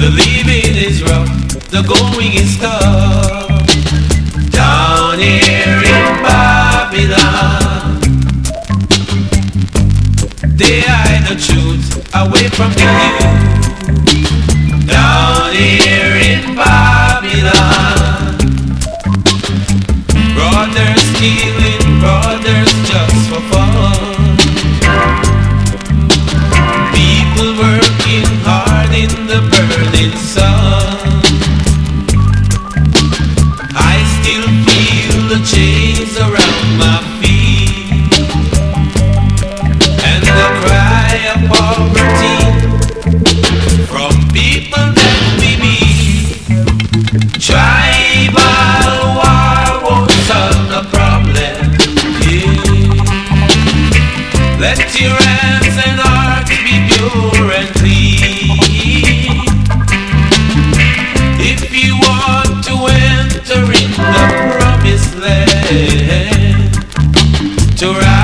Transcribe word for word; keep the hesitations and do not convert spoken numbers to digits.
The living is rough, the going is tough. Down here in Babylon, they hide the truth away from the youth. Down here in Babylon, brothers stealing, brothers just for fun. People working hard in the burning sun. I still feel the chains around my feet, and the cry of poverty from people that we meet. Tribal war won't solve the problem. Yeah. Let your hands and hearts be pure and clean. If you want to enter in the promised land, to rise